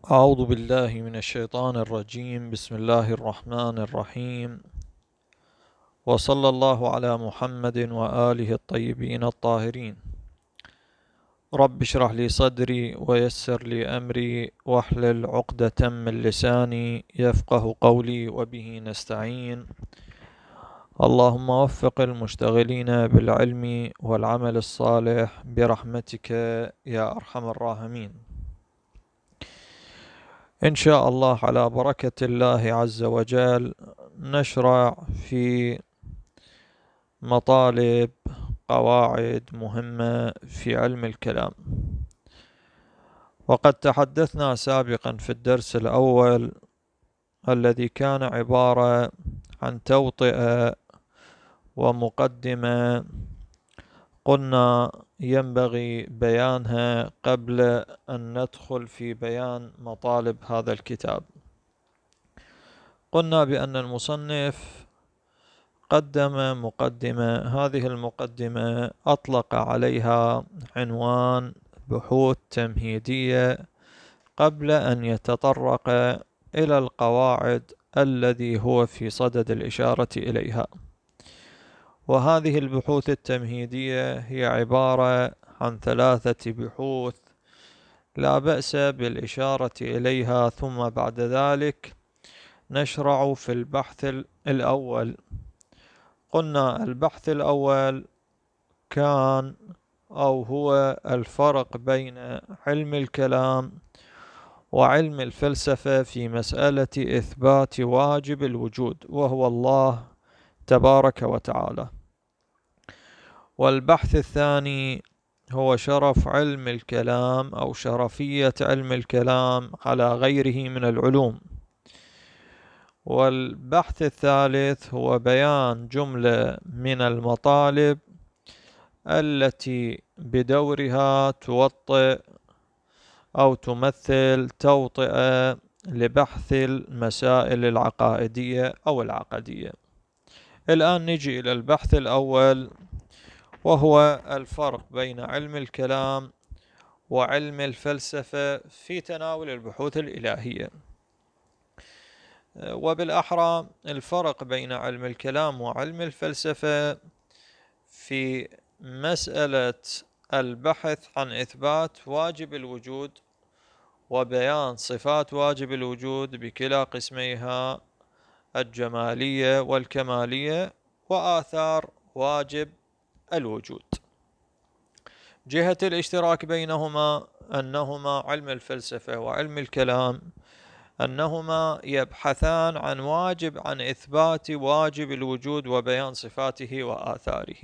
أعوذ بالله من الشيطان الرجيم. بسم الله الرحمن الرحيم، وصلى الله على محمد وآله الطيبين الطاهرين. رب اشرح لي صدري ويسر لي أمري واحلل عقدة من لساني يفقه قولي، وبه نستعين. اللهم وفق المشتغلين بالعلم والعمل الصالح برحمتك يا أرحم الراحمين. إن شاء الله على بركة الله عز وجل نشرع في مطالب قواعد مهمة في علم الكلام. وقد تحدثنا سابقا في الدرس الأول الذي كان عبارة عن توطئة ومقدمة، قلنا ينبغي بيانها قبل أن ندخل في بيان مطالب هذا الكتاب. قلنا بأن المصنف قدم مقدمة، هذه المقدمة أطلق عليها عنوان بحوث تمهيدية قبل أن يتطرق إلى القواعد الذي هو في صدد الإشارة إليها. وهذه البحوث التمهيدية هي عبارة عن 3 بحوث لا بأس بالإشارة إليها، ثم بعد ذلك نشرع في البحث الأول. قلنا البحث الأول كان أو هو الفرق بين علم الكلام وعلم الفلسفة في مسألة إثبات واجب الوجود، وهو الله تبارك وتعالى. والبحث الثاني هو شرف علم الكلام أو شرفية علم الكلام على غيره من العلوم. والبحث الثالث هو بيان جملة من المطالب التي بدورها توطئ أو تمثل توطئة لبحث المسائل العقائدية أو العقدية. الآن نجي إلى البحث الأول، وهو الفرق بين علم الكلام وعلم الفلسفة في تناول البحوث الإلهية. وبالأحرى الفرق بين علم الكلام وعلم الفلسفة في مسألة البحث عن إثبات واجب الوجود وبيان صفات واجب الوجود بكلا قسميها الجمالية والكمالية، وآثار واجب الوجود. جهة الاشتراك بينهما أنهما علم الفلسفة وعلم الكلام أنهما يبحثان عن إثبات واجب الوجود وبيان صفاته وآثاره،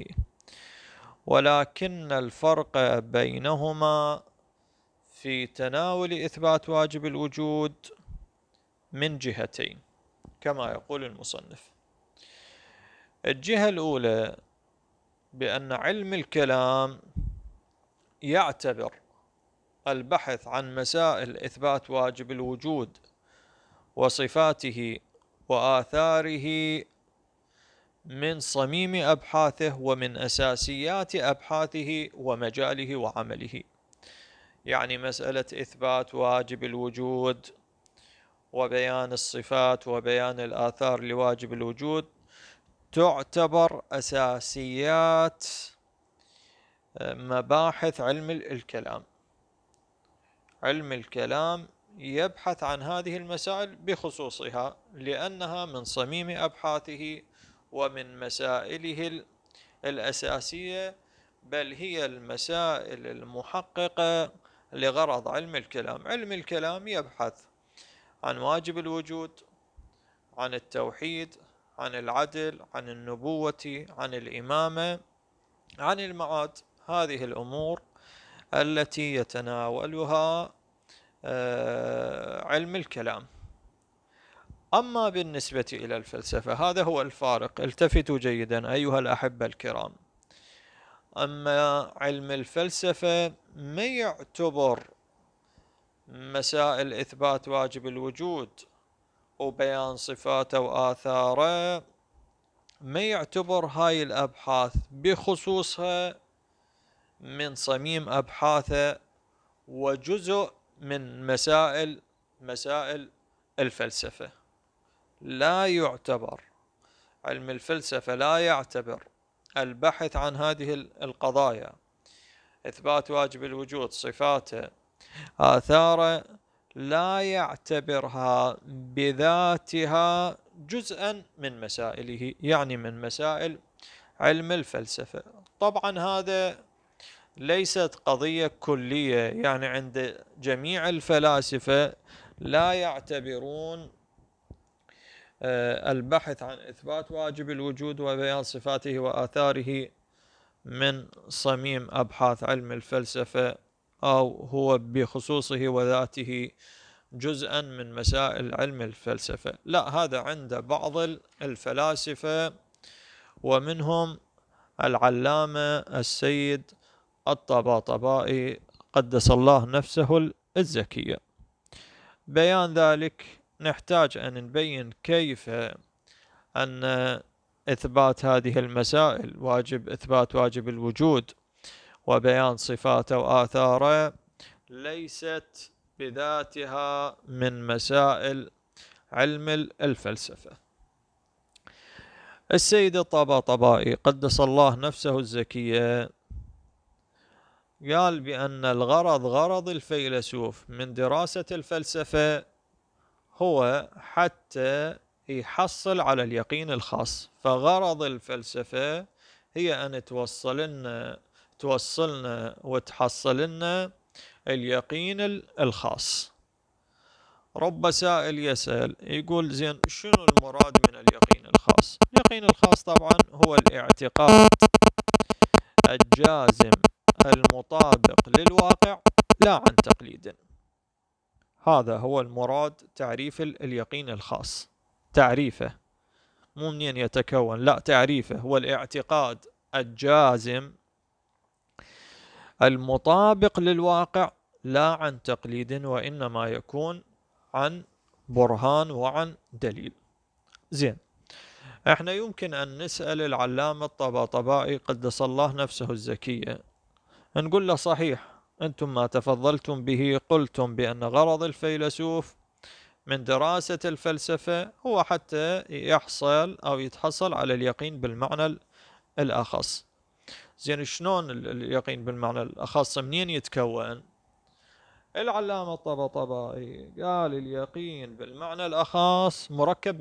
ولكن الفرق بينهما في تناول إثبات واجب الوجود من جهتين كما يقول المصنف. الجهة الأولى بأن علم الكلام يعتبر البحث عن مسائل إثبات واجب الوجود وصفاته وآثاره من صميم أبحاثه ومن أساسيات أبحاثه ومجاله وعمله. يعني مسألة إثبات واجب الوجود وبيان الصفات وبيان الآثار لواجب الوجود تعتبر أساسيات مباحث علم الكلام. علم الكلام يبحث عن هذه المسائل بخصوصها لأنها من صميم أبحاثه ومن مسائله الأساسية، بل هي المسائل المحققة لغرض علم الكلام. علم الكلام يبحث عن واجب الوجود، عن التوحيد، عن العدل، عن النبوة، عن الإمامة، عن المعاد. هذه الأمور التي يتناولها علم الكلام. أما بالنسبة إلى الفلسفة هذا هو الفارق. التفتوا جيدا أيها الأحبة الكرام. أما علم الفلسفة ما يعتبر مسائل إثبات واجب الوجود وبيان صفاته وآثاره، ما يعتبر هاي الأبحاث بخصوصها من صميم أبحاثه وجزء من مسائل مسائل الفلسفة. لا يعتبر علم الفلسفة، لا يعتبر البحث عن هذه القضايا، إثبات واجب الوجود، صفاته، آثاره، لا يعتبرها بذاتها جزءا من مسائله، يعني من مسائل علم الفلسفة. طبعا هذا ليست قضية كلية، يعني عند جميع الفلاسفة لا يعتبرون البحث عن إثبات واجب الوجود وبيان صفاته وآثاره من صميم أبحاث علم الفلسفة، أو هو بخصوصه وذاته جزءا من مسائل علم الفلسفة. لا، هذا عند بعض الفلاسفة، ومنهم العلامة السيد الطباطبائي قدس الله نفسه الزكية. بيان ذلك نحتاج أن نبين كيف أن إثبات هذه المسائل، إثبات واجب الوجود وبيان صفاته وآثاره، ليست بذاتها من مسائل علم الفلسفة. السيد الطباطبائي قدس الله نفسه الزكية قال بأن غرض الفيلسوف من دراسة الفلسفة هو حتى يحصل على اليقين الخاص. فغرض الفلسفة هي أن توصلنا وتحصل لنا اليقين الخاص. رب سائل يسأل يقول زين شنو المراد من اليقين الخاص؟ اليقين الخاص طبعا هو الاعتقاد الجازم المطابق للواقع لا عن تقليد. هذا هو المراد، تعريف اليقين الخاص. تعريفه مو منين يتكون، لا، تعريفه هو الاعتقاد الجازم المطابق للواقع لا عن تقليد، وإنما يكون عن برهان وعن دليل. زين، احنا يمكن أن نسأل العلامة الطباطبائي قدس الله نفسه الزكية، نقول له صحيح أنتم ما تفضلتم به قلتم بأن غرض الفيلسوف من دراسة الفلسفة هو حتى يحصل أو يتحصل على اليقين بالمعنى الأخص. زين، شلون اليقين بالمعنى الأخص منين يتكون؟ العلامة الطباطبائي قال اليقين بالمعنى الأخص مركب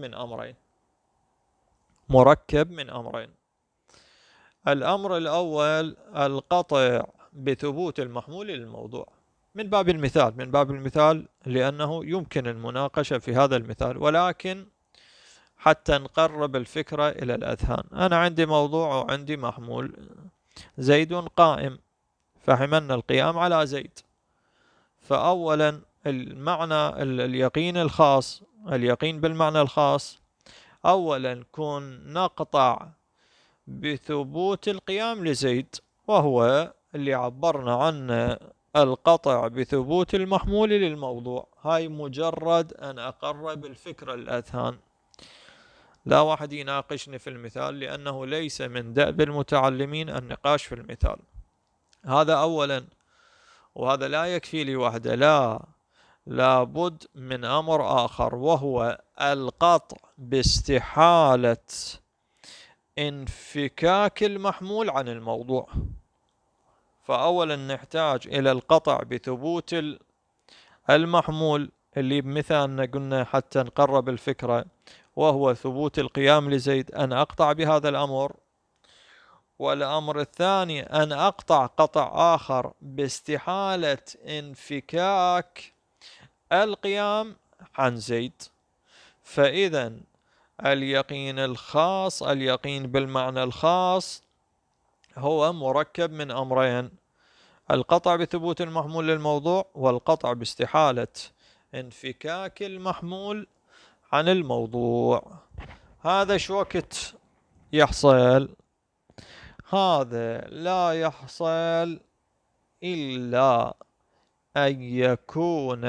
من أمرين. الأمر الأول القطع بثبوت المحمول للموضوع، من باب المثال لأنه يمكن المناقشة في هذا المثال، ولكن حتى نقرب الفكرة إلى الأذهان. أنا عندي موضوع وعندي محمول، زيد قائم، فحملنا القيام على زيد. فأولا المعنى اليقين الخاص، اليقين بالمعنى الخاص، أولا كون نقطع بثبوت القيام لزيد، وهو اللي عبرنا عنه القطع بثبوت المحمول للموضوع. هاي مجرد أن أقرب الفكرة الأذهان، لا واحد يناقشني في المثال، لأنه ليس من دأب المتعلمين النقاش في المثال. هذا أولا. وهذا لا يكفي لي وحده، لابد من أمر آخر، وهو القطع باستحالة انفكاك المحمول عن الموضوع. فأولا نحتاج إلى القطع بثبوت المحمول، اللي بمثالنا قلنا حتى نقرب الفكرة، وهو ثبوت القيام لزيد، أن أقطع بهذا الأمر. والأمر الثاني أن أقطع قطع آخر باستحالة انفكاك القيام عن زيد. فإذا اليقين الخاص، اليقين بالمعنى الخاص، هو مركب من أمرين: القطع بثبوت المحمول للموضوع، والقطع باستحالة انفكاك المحمول عن الموضوع. هذا شو وقت يحصل؟ هذا لا يحصل إلا أن يكون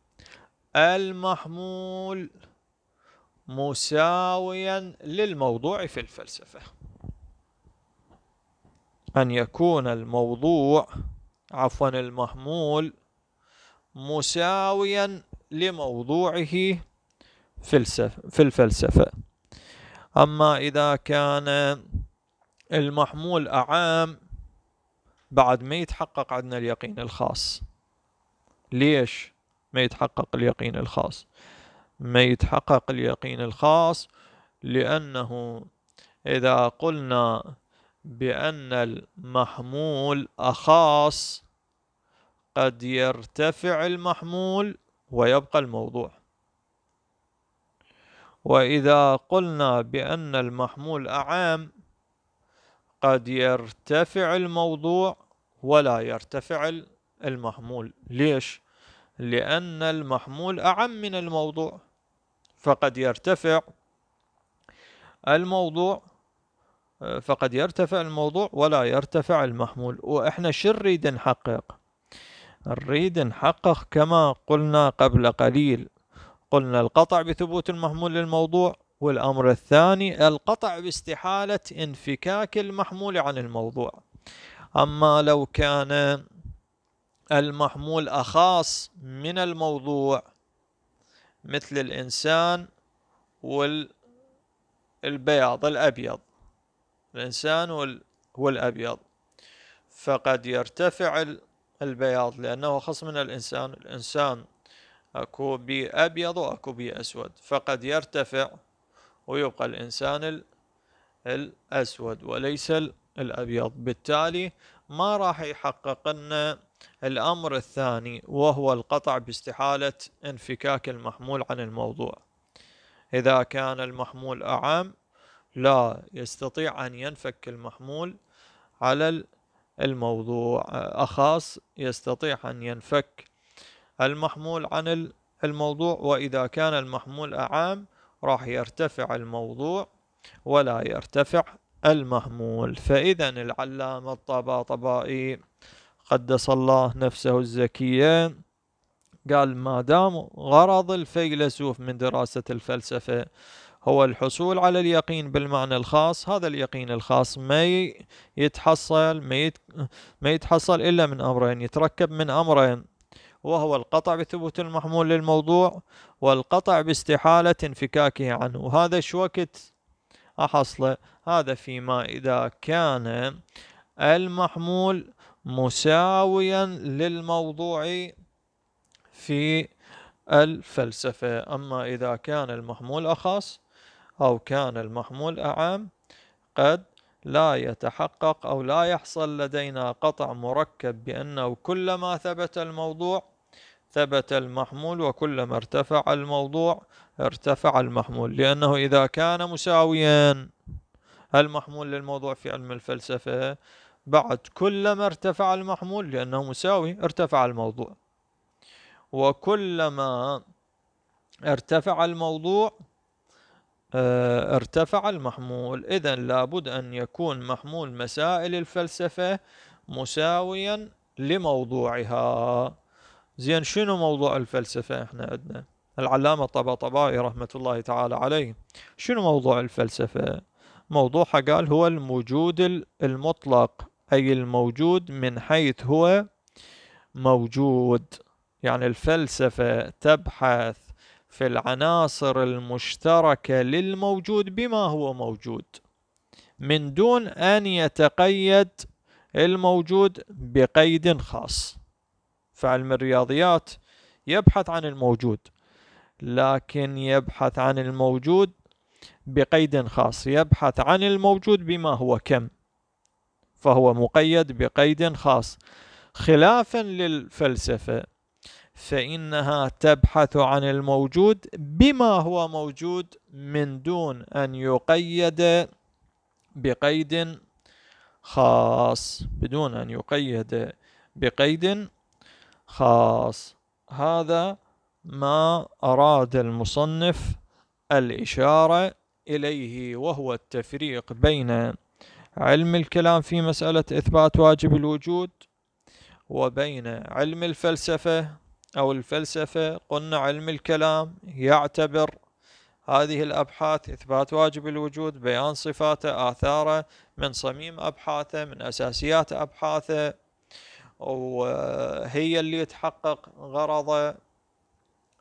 المحمول مساويا للموضوع في الفلسفة. أن يكون المحمول مساويا لموضوعه في الفلسفة. أما إذا كان المحمول أعام بعد ما يتحقق عندنا اليقين الخاص. ليش ما يتحقق اليقين الخاص؟ ما يتحقق اليقين الخاص لأنه إذا قلنا بأن المحمول أخاص قد يرتفع المحمول ويبقى الموضوع، وإذا قلنا بأن المحمول أعام قد يرتفع الموضوع ولا يرتفع المحمول. ليش؟ لأن المحمول أعم من الموضوع، فقد يرتفع الموضوع ولا يرتفع المحمول. وإحنا شو نريد نحقق؟ نريد نحقق كما قلنا قبل قليل، قلنا القطع بثبوت المحمول للموضوع، والأمر الثاني القطع باستحالة انفكاك المحمول عن الموضوع. أما لو كان المحمول أخاص من الموضوع مثل الإنسان والبياض الأبيض، الإنسان والأبيض، فقد يرتفع البياض لأنه خص من الإنسان. الإنسان أكو بي أبيض وأكو بي أسود، فقد يرتفع ويبقى الإنسان الأسود وليس الأبيض. بالتالي ما راح يحقق لنا الأمر الثاني وهو القطع باستحالة انفكاك المحمول عن الموضوع. إذا كان المحمول أعام لا يستطيع أن ينفك المحمول على الموضوع، أخاص يستطيع أن ينفك المحمول عن الموضوع. وإذا كان المحمول أعام راح يرتفع الموضوع ولا يرتفع المحمول. فإذا العلامة الطباطبائي قدس الله نفسه الزكية قال ما دام غرض الفيلسوف من دراسة الفلسفة هو الحصول على اليقين بالمعنى الخاص، هذا اليقين الخاص ما يتحصل إلا من أمرين، يتركب من أمرين، وهو القطع بثبوت المحمول للموضوع والقطع باستحالة انفكاكه عنه. وهذا شو وقت أحصله؟ هذا فيما إذا كان المحمول مساويا للموضوع في الفلسفة. أما إذا كان المحمول أخص أو كان المحمول أعام قد لا يتحقق أو لا يحصل لدينا قطع مركب بأنه كلما ثبت الموضوع ثبت المحمول، وكلما ارتفع الموضوع ارتفع المحمول. لأنه إذا كان مساويا المحمول للموضوع في علم الفلسفة بعد كلما ارتفع المحمول لأنه مساوي ارتفع الموضوع، وكلما ارتفع الموضوع ارتفع المحمول. إذن لابد أن يكون محمول مسائل الفلسفة مساويا لموضوعها. زين، شنو موضوع الفلسفة؟ احنا عندنا العلامة الطباطبائي رحمة الله تعالى عليه. شنو موضوع الفلسفة؟ موضوعها قال هو الموجود المطلق، أي الموجود من حيث هو موجود. يعني الفلسفة تبحث في العناصر المشتركة للموجود بما هو موجود من دون أن يتقيد الموجود بقيد خاص. فعلم الرياضيات يبحث عن الموجود، لكن يبحث عن الموجود بقيد خاص، يبحث عن الموجود بما هو كم، فهو مقيد بقيد خاص، خلافا للفلسفة فإنها تبحث عن الموجود بما هو موجود من دون أن يقيد بقيد خاص، بدون أن يقيد بقيد خاص. هذا ما أراد المصنف الإشارة إليه، وهو التفريق بين علم الكلام في مسألة إثبات واجب الوجود وبين علم الفلسفة أو الفلسفة. قلنا علم الكلام يعتبر هذه الأبحاث إثبات واجب الوجود، بيان صفاته، آثاره، من صميم أبحاثه، من أساسيات أبحاثه، وهي اللي يتحقق غرضه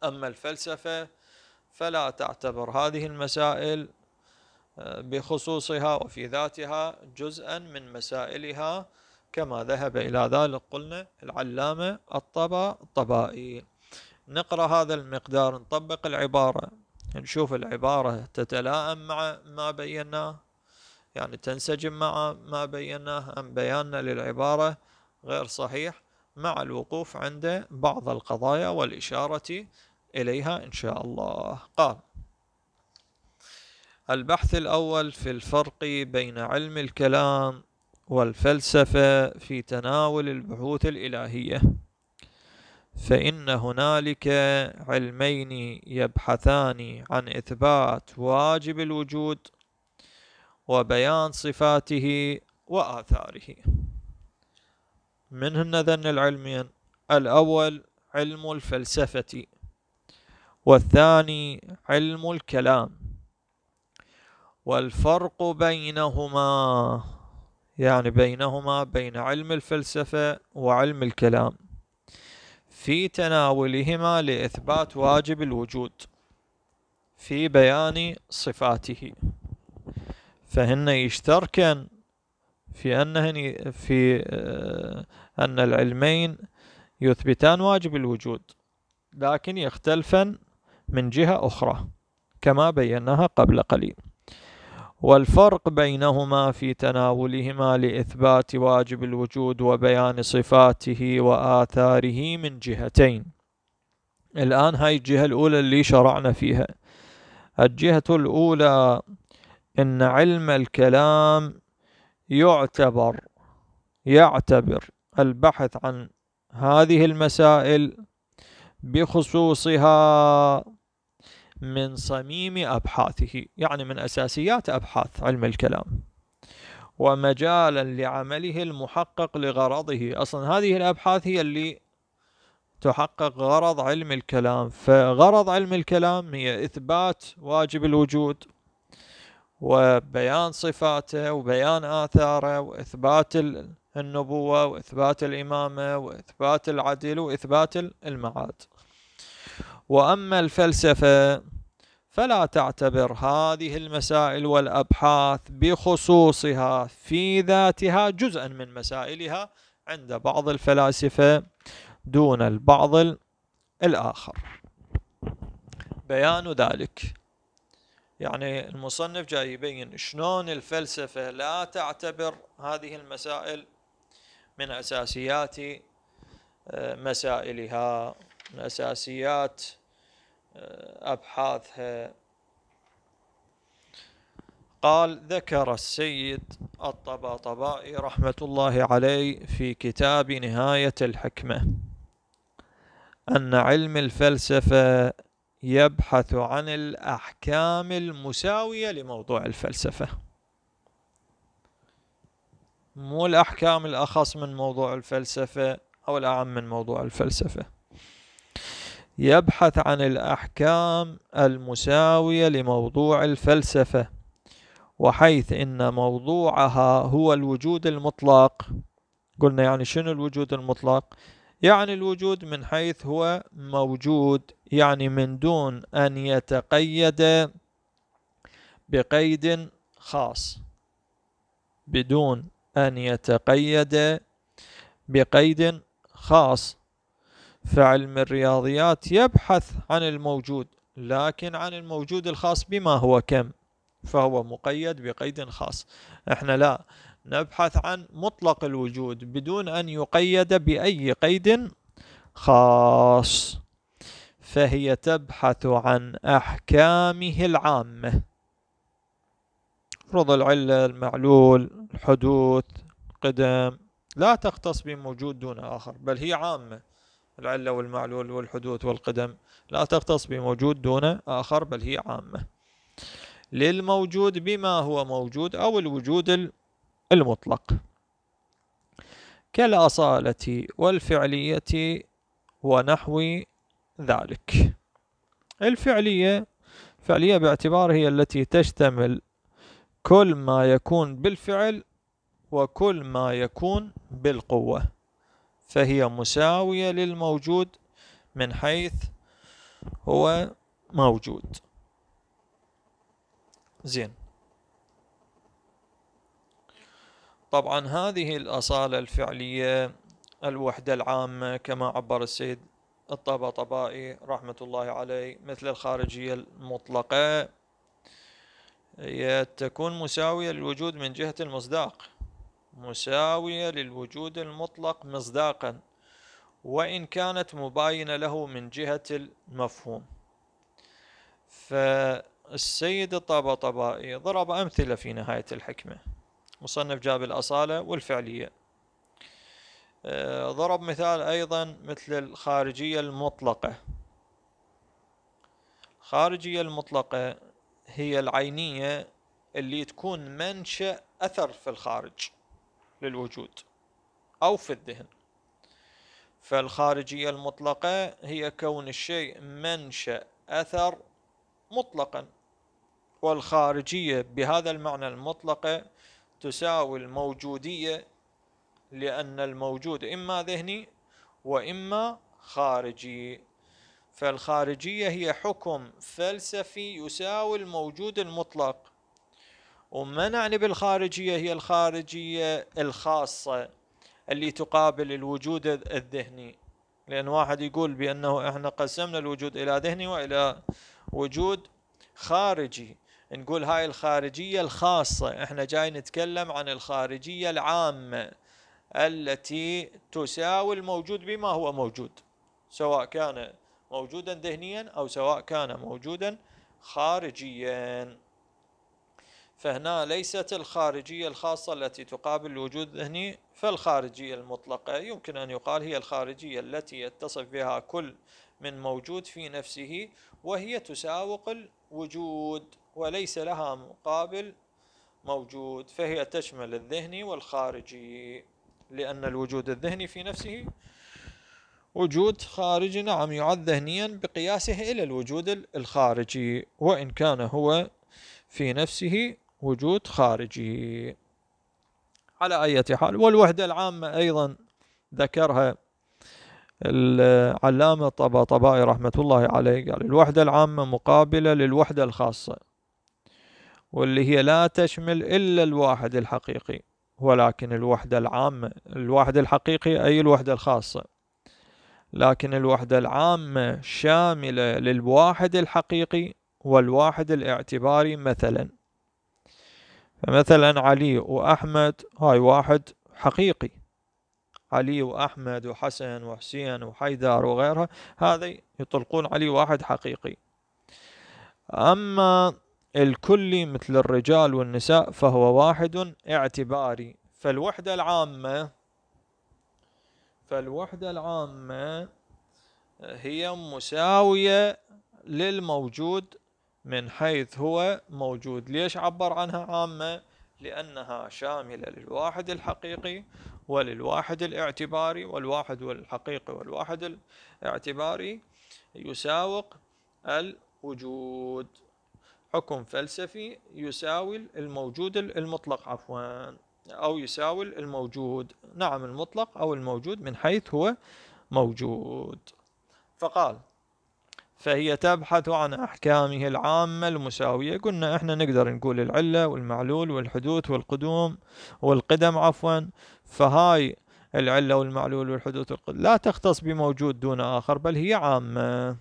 أما الفلسفة فلا تعتبر هذه المسائل بخصوصها وفي ذاتها جزءا من مسائلها، كما ذهب إلى ذلك قلنا العلامة الطباطبائي. نقرأ هذا المقدار، نطبق العبارة، نشوف العبارة تتلائم مع ما بيناه، يعني تنسجم مع ما بيناه، أم بياننا للعبارة غير صحيح، مع الوقوف عند بعض القضايا والإشارة إليها إن شاء الله. قال: البحث الأول في الفرق بين علم الكلام والفلسفة في تناول البحوث الإلهية، فإن هنالك علمين يبحثان عن إثبات واجب الوجود وبيان صفاته وآثاره. منهن ذن العلمين: الأول علم الفلسفة، والثاني علم الكلام. والفرق بينهما، يعني بين علم الفلسفة وعلم الكلام، في تناولهما لإثبات واجب الوجود في بيان صفاته، فهن يشتركان في أن العلمين يثبتان واجب الوجود، لكن يختلفان من جهة أخرى كما بيناها قبل قليل. والفرق بينهما في تناولهما لإثبات واجب الوجود وبيان صفاته وآثاره من جهتين. الآن هاي الجهة الأولى اللي شرعنا فيها. الجهة الأولى إن علم الكلام يعتبر البحث عن هذه المسائل بخصوصها من صميم أبحاثه، يعني من أساسيات أبحاث علم الكلام، ومجالا لعمله المحقق لغرضه. أصلا هذه الأبحاث هي اللي تحقق غرض علم الكلام، فغرض علم الكلام هي إثبات واجب الوجود وبيان صفاته وبيان آثاره وإثبات النبوة وإثبات الإمامة وإثبات العدل وإثبات المعاد. وأما الفلسفة فلا تعتبر هذه المسائل والأبحاث بخصوصها في ذاتها جزءا من مسائلها عند بعض الفلاسفة دون البعض الآخر. بيان ذلك، يعني المصنف جاي يبين شلون الفلسفة لا تعتبر هذه المسائل من أساسيات مسائلها، من أساسيات أبحاثها. قال: ذكر السيد الطباطبائي رحمة الله عليه في كتاب نهاية الحكمة أن علم الفلسفة يبحث عن الأحكام المساوية لموضوع الفلسفة، مو الأحكام الأخص من موضوع الفلسفة أو الأعم من موضوع الفلسفة، يبحث عن الأحكام المساوية لموضوع الفلسفة، وحيث إن موضوعها هو الوجود المطلق. قلنا يعني شنو الوجود المطلق؟ يعني الوجود من حيث هو موجود، يعني من دون أن يتقيد بقيد خاص، بدون أن يتقيد بقيد خاص. فعلم الرياضيات يبحث عن الموجود، لكن عن الموجود الخاص بما هو كم، فهو مقيد بقيد خاص. احنا لا، نبحث عن مطلق الوجود بدون أن يقيد بأي قيد خاص، فهي تبحث عن أحكامه العامة، فرض العلة، المعلول، الحدوث، قدم، لا تختص بموجود دون آخر، بل هي عامة. العلة والمعلول والحدوث والقدم لا تختص بموجود دون آخر، بل هي عامة للموجود بما هو موجود أو الوجود المطلق، كالأصالة والفعلية ونحو ذلك. الفعلية باعتبار هي التي تشتمل كل ما يكون بالفعل وكل ما يكون بالقوة، فهي مساوية للموجود من حيث هو موجود. زين. طبعا هذه الأصالة الفعلية، الوحدة العامة كما عبر السيد الطباطبائي رحمة الله عليه، مثل الخارجية المطلقة، هي تكون مساوية للوجود من جهة المصداق، مساوية للوجود المطلق مصداقا، وإن كانت مباينة له من جهة المفهوم. فالسيد الطباطبائي ضرب أمثلة في نهاية الحكمة، مصنف جاب الأصالة والفعلية. ضرب مثال أيضا مثل الخارجية المطلقة. الخارجية المطلقة هي العينية اللي تكون منشأ أثر في الخارج للوجود أو في الذهن. فالخارجية المطلقة هي كون الشيء منشأ أثر مطلقا، والخارجية بهذا المعنى المطلقة تساوي الموجودية، لأن الموجود إما ذهني وإما خارجي. فالخارجية هي حكم فلسفي يساوي الموجود المطلق. وما نعني بالخارجية هي الخارجية الخاصة اللي تقابل الوجود الذهني، لأن واحد يقول بأنه احنا قسمنا الوجود إلى ذهني وإلى وجود خارجي، نقول هاي الخارجية الخاصة. احنا جاي نتكلم عن الخارجية العامة التي تساوي الموجود بما هو موجود، سواء كان موجودا ذهنيا أو سواء كان موجودا خارجيا. فهنا ليست الخارجية الخاصة التي تقابل الوجود الذهني، فالخارجية المطلقة يمكن أن يقال هي الخارجية التي يتصف بها كل من موجود في نفسه، وهي تساوق الوجود وليس لها مقابل موجود، فهي تشمل الذهني والخارجي، لأن الوجود الذهني في نفسه وجود خارجي، نعم، يعد ذهنيا بقياسه إلى الوجود الخارجي، وإن كان هو في نفسه وجود خارجي. على أي حال، والوحدة العامة أيضا ذكرها العلامة الطباطبائي رحمة الله عليه، قال الوحدة العامة مقابلة للوحدة الخاصة، واللي هي لا تشمل إلا الواحد الحقيقي، ولكن الوحدة العامة، الواحد الحقيقي أي الوحدة الخاصة، لكن الوحدة العامة شاملة للواحد الحقيقي والواحد الاعتباري. مثلا فمثلا علي وأحمد هاي واحد حقيقي، علي وأحمد وحسن وحسين وحيدر وغيرها، هذا يطلقون علي واحد حقيقي. أما الكلي مثل الرجال والنساء فهو واحد اعتباري. فالوحدة العامة هي مساوية للموجود من حيث هو موجود. ليش عبر عنها عامة؟ لأنها شاملة للواحد الحقيقي وللواحد الاعتباري، والواحد الحقيقي والواحد الاعتباري يساوق الوجود. حكم فلسفي يساوي الموجود المطلق، عفوا، أو يساوي الموجود، نعم، المطلق أو الموجود من حيث هو موجود. فقال فهي تبحث عن أحكامه العامة المساوية. قلنا إحنا نقدر نقول العلة والمعلول والحدوث والقدوم والقدم، عفوا، فهاي العلة والمعلول والحدوث والقدم لا تختص بموجود دون آخر، بل هي عامة.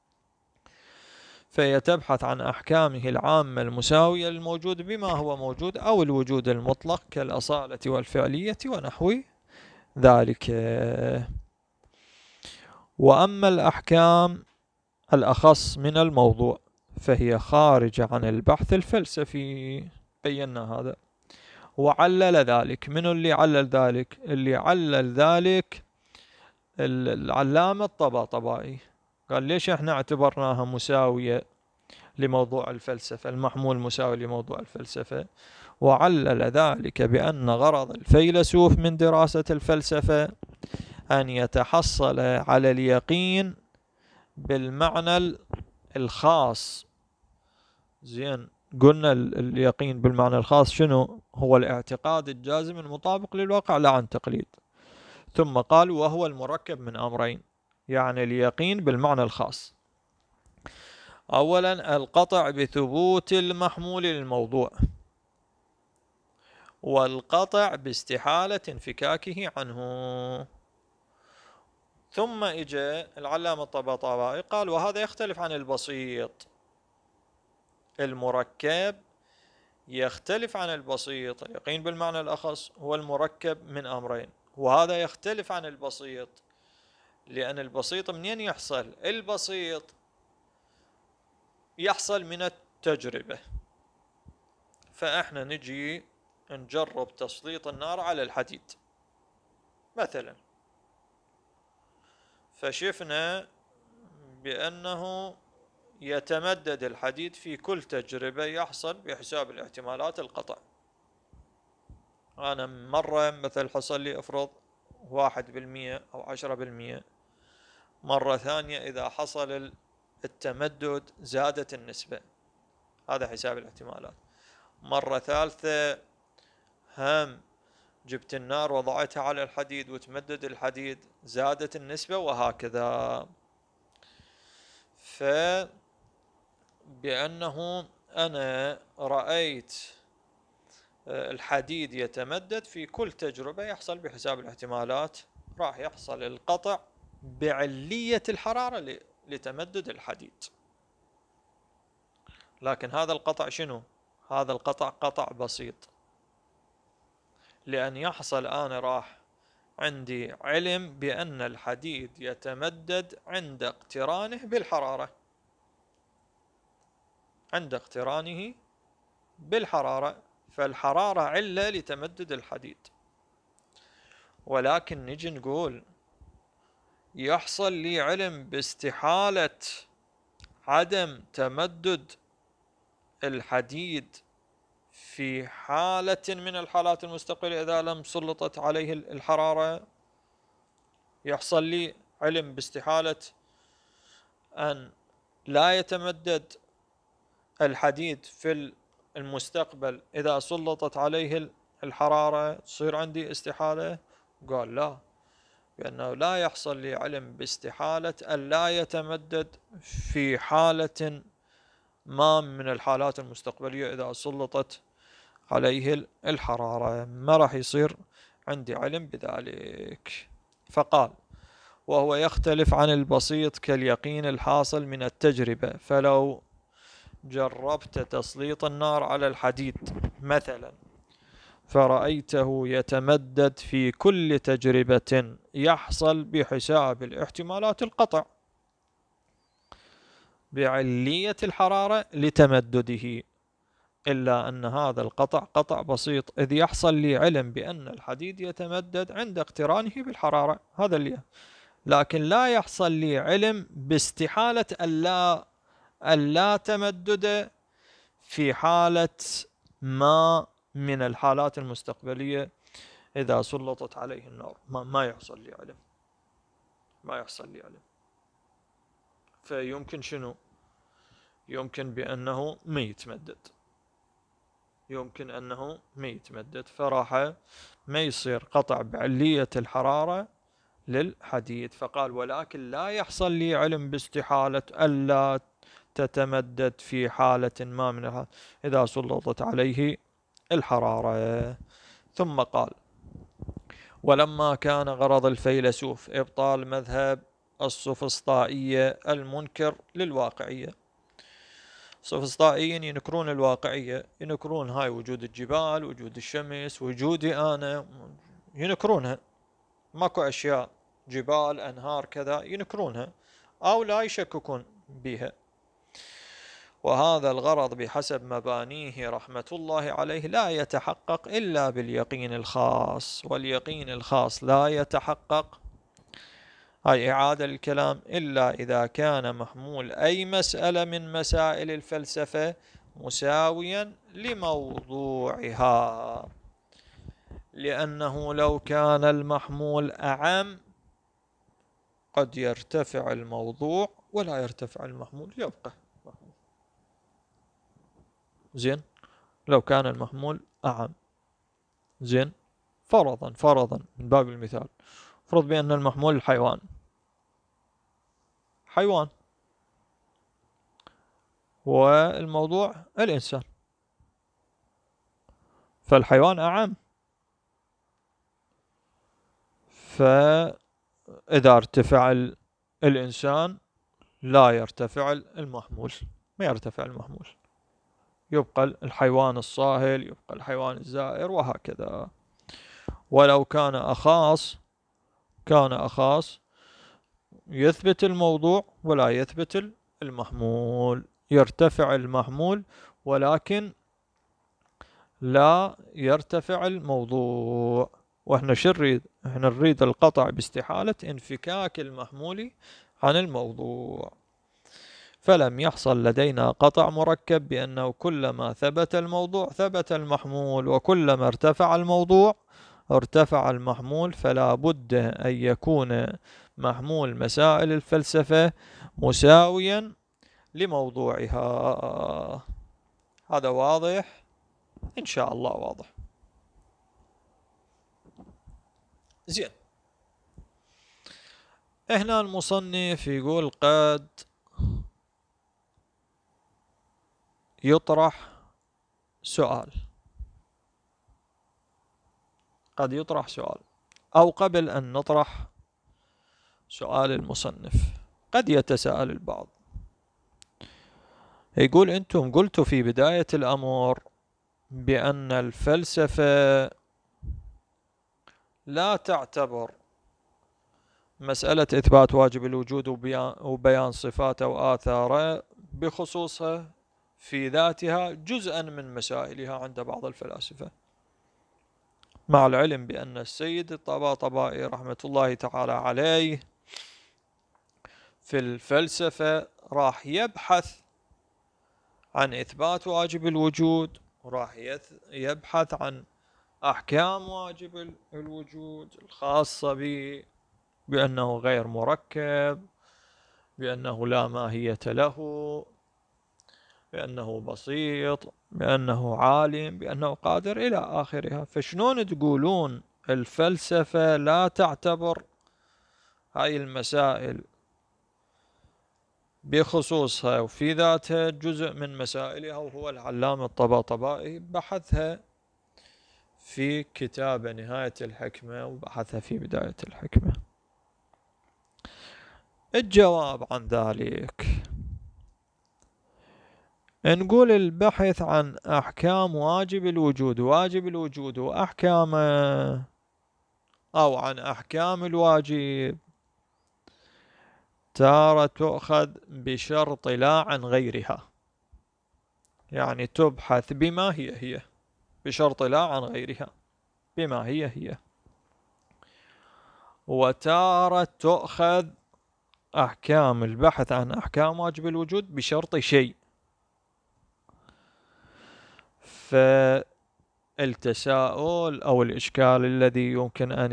فهي تبحث عن أحكامه العامة المساوية للموجود بما هو موجود أو الوجود المطلق كالأصالة والفعلية ونحو ذلك. وأما الأحكام الأخص من الموضوع فهي خارجة عن البحث الفلسفي، بينا هذا. وعلل ذلك، من اللي علل ذلك؟ اللي علل ذلك العلامة الطباطبائي، قال ليش احنا اعتبرناها مساوية لموضوع الفلسفة، المحمول مساوي لموضوع الفلسفة. وعلل ذلك بأن غرض الفيلسوف من دراسة الفلسفة أن يتحصل على اليقين بالمعنى الخاص. زين، قلنا اليقين بالمعنى الخاص شنو؟ هو الاعتقاد الجازم المطابق للواقع لا عن تقليد. ثم قال وهو المركب من أمرين، يعني اليقين بالمعنى الخاص أولا القطع بثبوت المحمول للموضوع، والقطع باستحالة انفكاكه عنه. ثم اجى العلامة الطباطبائي قال وهذا يختلف عن البسيط. المركب يختلف عن البسيط، اليقين بالمعنى الأخص هو المركب من أمرين، وهذا يختلف عن البسيط، لأن البسيط منين يحصل؟ البسيط يحصل من التجربة. فإحنا نجي نجرب تسليط النار على الحديد مثلا، فشفنا بأنه يتمدد الحديد في كل تجربة يحصل بحساب الاحتمالات القطع. أنا مرة مثل حصل لي افرض 1% أو 10%، مرة ثانية إذا حصل التمدد زادت النسبة، هذا حساب الاحتمالات. مرة ثالثة هم جبت النار وضعتها على الحديد وتمدد الحديد زادت النسبة، وهكذا. فبأنه أنا رأيت الحديد يتمدد في كل تجربة يحصل بحساب الاحتمالات، راح يحصل القطع بعلية الحرارة لتمدد الحديد. لكن هذا القطع شنو؟ هذا القطع قطع بسيط، لأن يحصل أنا راح عندي علم بأن الحديد يتمدد عند اقترانه بالحرارة، عند اقترانه بالحرارة، فالحرارة علة لتمدد الحديد. ولكن نجي نقول يحصل لي علم باستحالة عدم تمدد الحديد في حالة من الحالات المستقبلية إذا لم سلطت عليه الحرارة. يحصل لي علم باستحالة أن لا يتمدد الحديد في المستقبل إذا سلطت عليه الحرارة، تصير عندي استحالة. قال لا، بأنه لا يحصل لي علم باستحالة أن لا يتمدد في حالة ما من الحالات المستقبلية إذا سلطت عليه الحرارة، ما راح يصير عندي علم بذلك. فقال وهو يختلف عن البسيط كاليقين الحاصل من التجربة، فلو جربت تسليط النار على الحديد مثلا فرأيته يتمدد في كل تجربة يحصل بحساب الاحتمالات القطع بعلية الحرارة لتمدده، إلا أن هذا القطع قطع بسيط، إذ يحصل لي علم بأن الحديد يتمدد عند اقترانه بالحرارة، هذا اللي لكن لا يحصل لي علم باستحالة ألا تمدد في حالة ما من الحالات المستقبلية إذا سلطت عليه النار. ما يحصل لي علم، ما يحصل لي علم. فيمكن شنو؟ يمكن بأنه ما يتمدد، يمكن أنه ما يتمدد، فراح ما يصير قطع بعلية الحرارة للحديد. فقال ولكن لا يحصل لي علم باستحالة ألا تتمدد في حالة ما من الحالات إذا سلطت عليه الحرارة. ثم قال ولما كان غرض الفيلسوف إبطال مذهب السوفسطائية المنكر للواقعية، السوفسطائيين ينكرون الواقعية، ينكرون هاي وجود الجبال، وجود الشمس، وجودي أنا، ينكرونها، ماكو أشياء جبال أنهار كذا ينكرونها أو لا يشككون بها. وهذا الغرض بحسب مبانيه رحمة الله عليه لا يتحقق إلا باليقين الخاص، واليقين الخاص لا يتحقق، هاي إعادة الكلام، إلا إذا كان محمول أي مسألة من مسائل الفلسفة مساويا لموضوعها، لأنه لو كان المحمول أعم قد يرتفع الموضوع ولا يرتفع المحمول، يبقى محمول. زين، لو كان المحمول أعم، زين، فرضا من باب المثال، فرض بأن المحمول حيوان، والموضوع الإنسان، فالحيوان أعم. فإذا ارتفع الإنسان لا يرتفع المحمول، ما يرتفع المحمول، يبقى الحيوان الصاهل، يبقى الحيوان الزائر، وهكذا. ولو كان أخاص، كان أخاص يثبت الموضوع ولا يثبت المحمول، يرتفع المحمول ولكن لا يرتفع الموضوع. واحنا شو نريد؟ احنا نريد القطع باستحالة انفكاك المحمول عن الموضوع. فلم يحصل لدينا قطع مركب بأنه كلما ثبت الموضوع ثبت المحمول، وكلما ارتفع الموضوع ارتفع المحمول. فلا بد أن يكون محمول مسائل الفلسفة مساويا لموضوعها. هذا واضح؟ إن شاء الله واضح. زين، هنا المصنف يقول قد يطرح سؤال، قد يطرح سؤال، أو قبل أن نطرح سؤال المصنف قد يتساءل البعض، يقول أنتم قلتوا في بداية الأمر بأن الفلسفة لا تعتبر مسألة إثبات واجب الوجود وبيان صفاته وآثاره بخصوصها في ذاتها جزءا من مسائلها عند بعض الفلاسفة، مع العلم بأن السيد الطباطبائي رحمة الله تعالى عليه في الفلسفة راح يبحث عن إثبات واجب الوجود، وراح يبحث عن أحكام واجب الوجود الخاصة به، بأنه غير مركب، بأنه لا ماهية له، بأنه بسيط، بأنه عالم، بأنه قادر إلى آخرها. فشلون تقولون الفلسفة لا تعتبر هاي المسائل بخصوصها وفي ذاتها جزء من مسائلها؟ وهو العلامة الطباطبائي بحثها في كتاب نهاية الحكمة وبحثها في بداية الحكمة. الجواب عن ذلك نقول البحث عن أحكام واجب الوجود، واجب الوجود وأحكامه، أو عن أحكام الواجب، تارة تؤخذ بشرط لا عن غيرها، يعني تبحث بما هي بشرط لا عن غيرها بما هي. وتارة تؤخذ أحكام البحث عن أحكام واجب الوجود بشرط شيء. فالتساؤل أو الإشكال الذي يمكن أن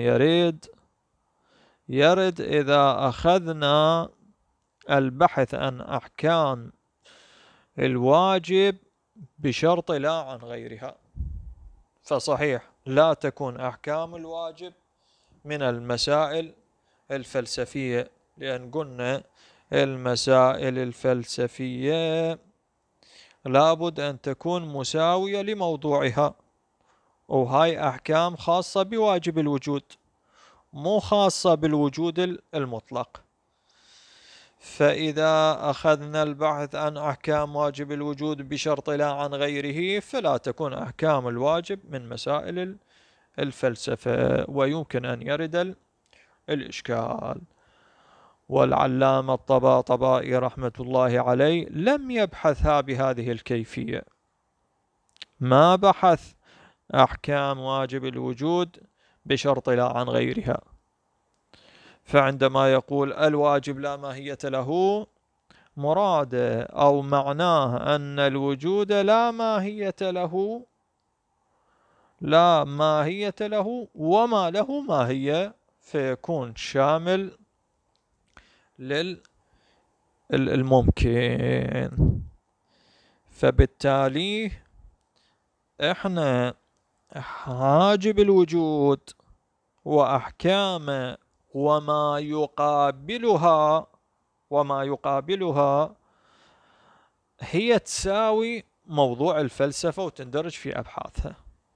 يرد إذا أخذنا البحث عن أحكام الواجب بشرط لا عن غيرها. فصحيح لا تكون أحكام الواجب من المسائل الفلسفية، لأن قلنا المسائل الفلسفية لابد أن تكون مساوية لموضوعها، وهاي أحكام خاصة بواجب الوجود، مو خاصة بالوجود المطلق. فإذا أخذنا البحث عن أحكام واجب الوجود بشرط لا عن غيره فلا تكون أحكام الواجب من مسائل الفلسفة، ويمكن أن يرد الإشكال. والعلامة الطباطبائي رحمة الله عليه لم يبحثها بهذه الكيفية، ما بحث أحكام واجب الوجود بشرط لا عن غيرها. فعندما يقول الواجب لا ماهية له، مراده أو معناه أن الوجود لا ماهية له، لا ماهية له وما له ماهية، فيكون شامل للممكن. فبالتالي احنا حاجب الوجود وأحكامه وما يقابلها هي تساوي موضوع الفلسفة وتندرج في أبحاثها.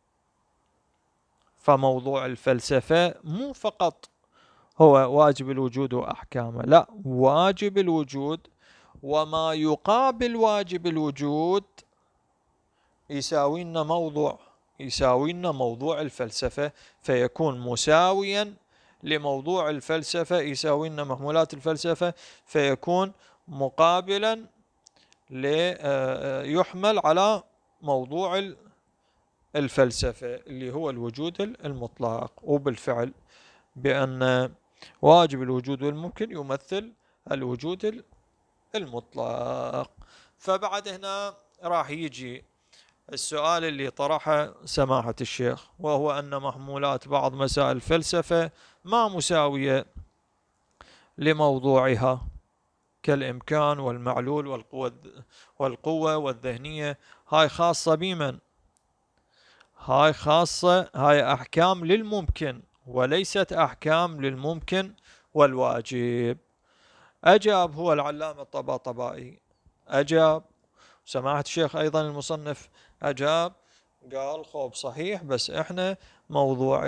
فموضوع الفلسفة مو فقط هو واجب الوجود وأحكامه، لا، واجب الوجود وما يقابل واجب الوجود يساوي لنا موضوع الفلسفة، فيكون مساويا لموضوع الفلسفة، يساوي لنا محمولات الفلسفة، فيكون مقابلا يحمل على موضوع الفلسفة اللي هو الوجود المطلق. وبالفعل بأن واجب الوجود والممكن يمثل الوجود المطلق. فبعد هنا راح يجي السؤال اللي طرحه سماحة الشيخ، وهو أن محمولات بعض مسائل الفلسفة ما مساوية لموضوعها كالإمكان والمعلول والقوة والذهنية. هاي خاصة بمن؟ هاي أحكام للممكن وليست أحكام للممكن والواجب. أجاب هو العلامة الطباطبائي، أجاب سماحة الشيخ أيضا المصنف أجاب، قال خوب صحيح، بس إحنا موضوع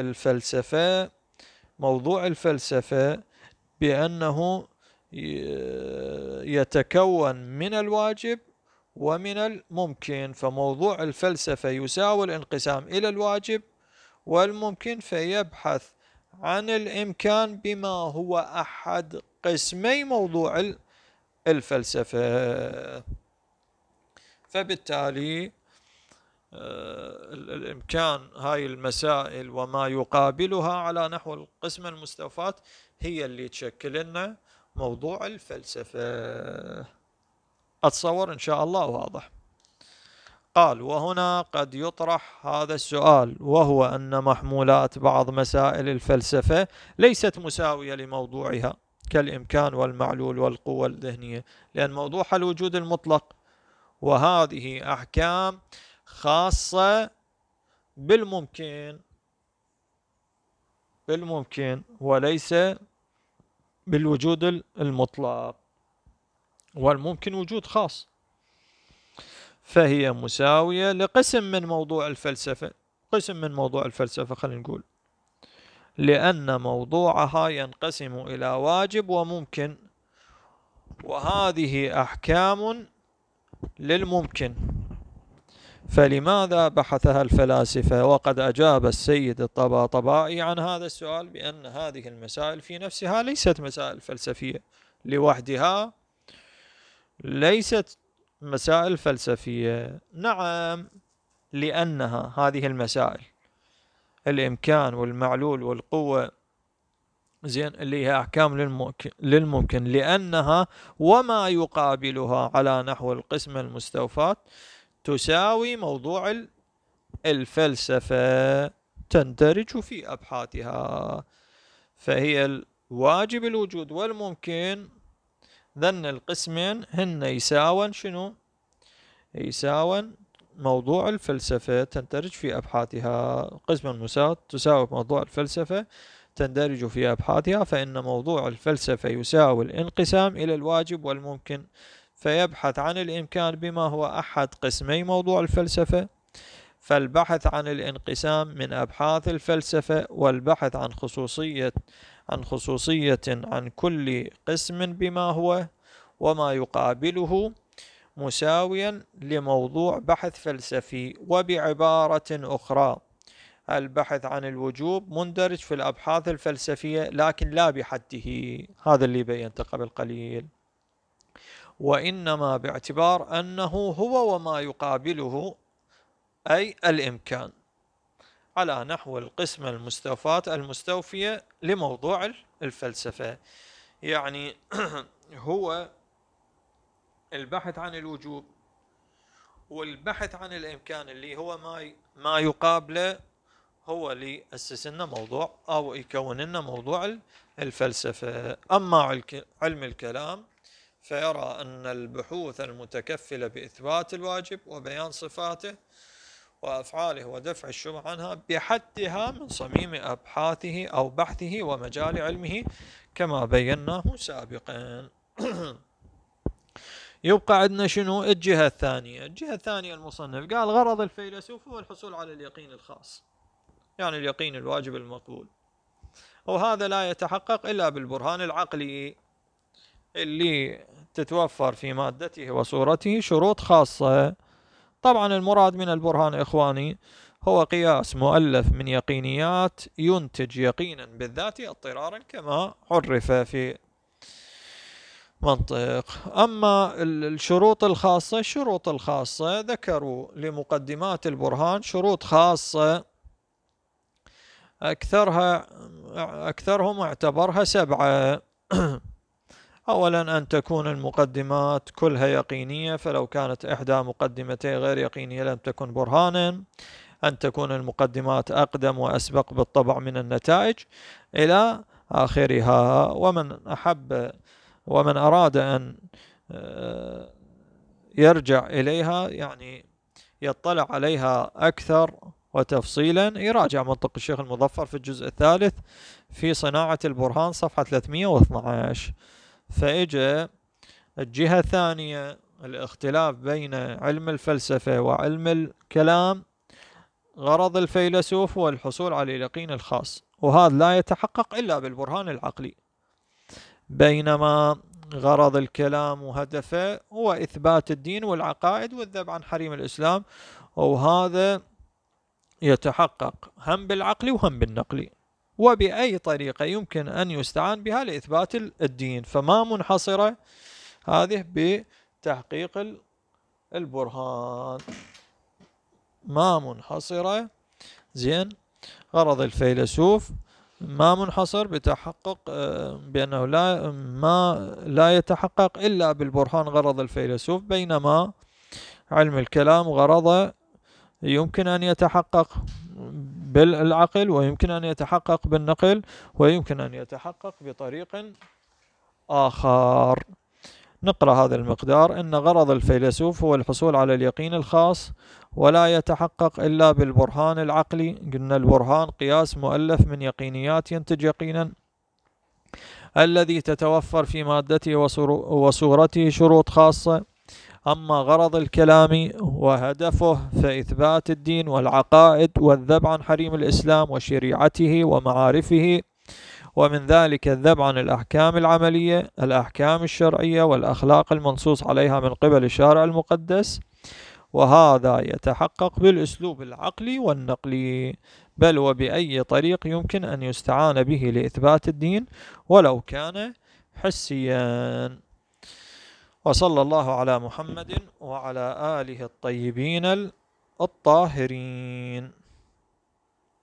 الفلسفة بأنه يتكون من الواجب ومن الممكن، فموضوع الفلسفة يساوي الانقسام إلى الواجب والممكن، فيبحث عن الإمكان بما هو أحد قسمي موضوع الفلسفة. فبالتالي الإمكان هاي المسائل وما يقابلها على نحو القسمة المستوفاة هي اللي تشكل لنا موضوع الفلسفة. أتصور إن شاء الله واضح. قال: وهنا قد يطرح هذا السؤال، وهو أن محمولات بعض مسائل الفلسفة ليست مساوية لموضوعها كالإمكان والمعلول والقوة الذهنية، لأن موضوعها الوجود المطلق، وهذه أحكام خاصة بالممكن وليس بالوجود المطلق، والممكن وجود خاص، فهي مساوية لقسم من موضوع الفلسفة. قسم من موضوع الفلسفة خلينا نقول، لأن موضوعها ينقسم إلى واجب وممكن، وهذه أحكام للممكن، فلماذا بحثها الفلاسفة؟ وقد أجاب السيد الطباطبائي عن هذا السؤال بأن هذه المسائل في نفسها ليست مسائل فلسفية لوحدها، ليست مسائل فلسفية. نعم، لأنها هذه المسائل الإمكان والمعلول والقوة زين اللي هي أحكام للممكن، لأنها وما يقابلها على نحو القسمة المستوفاة تساوي موضوع الفلسفة، تندرج في أبحاثها، فهي الواجب الوجود والممكن ذن القسمين هن يساون شنو؟ يساون موضوع الفلسفة، تندرج في أبحاثها. القسمة المساواة تساوي موضوع الفلسفة، تندرج في أبحاثها، فإن موضوع الفلسفة يساوي الانقسام إلى الواجب والممكن، فيبحث عن الإمكان بما هو أحد قسمي موضوع الفلسفة، فالبحث عن الانقسام من أبحاث الفلسفة، والبحث عن خصوصية عن كل قسم بما هو وما يقابله مساويا لموضوع بحث فلسفي. وبعبارة أخرى، البحث عن الوجوب مندرج في الأبحاث الفلسفية لكن لا بحده، هذا اللي بينته قبل قليل، وإنما باعتبار أنه هو وما يقابله أي الإمكان على نحو القسمة المستوفية لموضوع الفلسفة. يعني هو البحث عن الوجوب والبحث عن الإمكان اللي هو ما يقابله هو اللي أسس لنا موضوع أو يكون لنا موضوع الفلسفة. أما علم الكلام فيرى أن البحوث المتكفلة بإثبات الواجب وبيان صفاته وأفعاله ودفع الشبه عنها بحدها من صميم أبحاثه أو بحثه ومجال علمه كما بيناه سابقا. يبقى عندنا شنو الجهة الثانية؟ الجهة الثانية المصنف قال غرض الفيلسوف هو الحصول على اليقين الخاص، يعني اليقين الواجب المقبول، وهذا لا يتحقق إلا بالبرهان العقلي اللي تتوفر في مادته وصورته شروط خاصة. طبعا المراد من البرهان إخواني هو قياس مؤلف من يقينيات ينتج يقينا بالذات اضطرارا كما عرف في منطق. أما الشروط الخاصة ذكروا لمقدمات البرهان شروط خاصة أكثرهم اعتبرها 7. أولا أن تكون المقدمات كلها يقينية، فلو كانت إحدى مقدمتي غير يقينية لم تكن برهانا. أن تكون المقدمات أقدم وأسبق بالطبع من النتائج إلى آخرها. ومن أراد أن يرجع إليها يعني يطلع عليها أكثر وتفصيلا يراجع منطق الشيخ المظفر في الجزء الثالث في صناعة البرهان صفحة 312. فإجا الجهة الثانية الاختلاف بين علم الفلسفة وعلم الكلام. غرض الفيلسوف هو الحصول على اليقين الخاص، وهذا لا يتحقق إلا بالبرهان العقلي، بينما غرض الكلام وهدفه هو إثبات الدين والعقائد والذب عن حريم الإسلام، وهذا يتحقق هم بالعقل وهم بالنقل، وبأي طريقة يمكن أن يستعان بها لإثبات الدين، فما منحصرة هذه بتحقيق البرهان، ما منحصرة. زين، غرض الفيلسوف ما منحصر بتحقق بأنه لا يتحقق إلا بالبرهان غرض الفيلسوف، بينما علم الكلام غرضه يمكن أن يتحقق بالعقل ويمكن أن يتحقق بالنقل ويمكن أن يتحقق بطريق آخر. نقرأ هذا المقدار: إن غرض الفيلسوف هو الحصول على اليقين الخاص ولا يتحقق إلا بالبرهان العقلي. قلنا البرهان قياس مؤلف من يقينيات ينتج يقينا الذي تتوفر في مادته وصورته شروط خاصة. أما غرض الكلام وهدفه فإثبات الدين والعقائد والذب عن حريم الإسلام وشريعته ومعارفه، ومن ذلك الذب عن الأحكام العملية، الأحكام الشرعية والأخلاق المنصوص عليها من قبل الشارع المقدس، وهذا يتحقق بالأسلوب العقلي والنقلي، بل وبأي طريق يمكن أن يستعان به لإثبات الدين ولو كان حسيا. وصلى الله على محمد وعلى آله الطيبين الطاهرين.